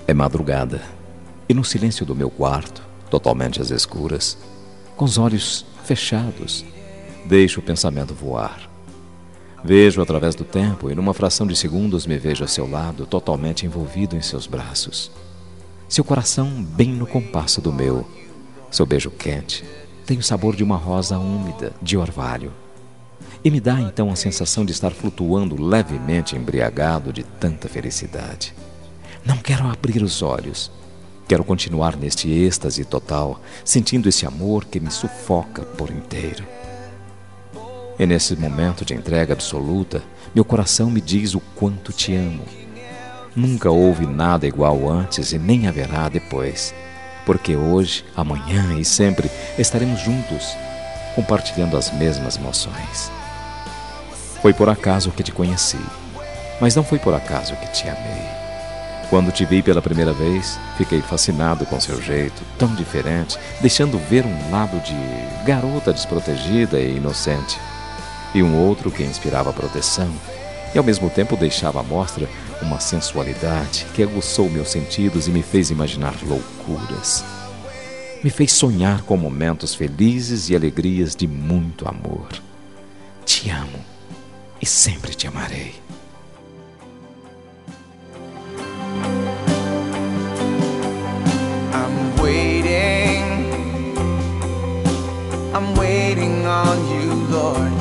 É madrugada, e no silêncio do meu quarto, totalmente às escuras, com os olhos fechados, deixo o pensamento voar. Vejo através do tempo e numa fração de segundos me vejo a seu lado, totalmente envolvido em seus braços. Seu coração bem no compasso do meu. Seu beijo quente tem o sabor de uma rosa úmida, de orvalho. E me dá então a sensação de estar flutuando levemente embriagado de tanta felicidade. Não quero abrir os olhos. Quero continuar neste êxtase total, sentindo esse amor que me sufoca por inteiro. E nesse momento de entrega absoluta, meu coração me diz o quanto te amo. Nunca houve nada igual antes e nem haverá depois, porque hoje, amanhã e sempre estaremos juntos, compartilhando as mesmas emoções. Foi por acaso que te conheci, mas não foi por acaso que te amei. Quando te vi pela primeira vez, fiquei fascinado com seu jeito, tão diferente, deixando ver um lado de garota desprotegida e inocente, e um outro que inspirava proteção, e ao mesmo tempo deixava à mostra uma sensualidade que aguçou meus sentidos e me fez imaginar loucuras. Me fez sonhar com momentos felizes e alegrias de muito amor. Te amo e sempre te amarei. I'm waiting on you, Lord.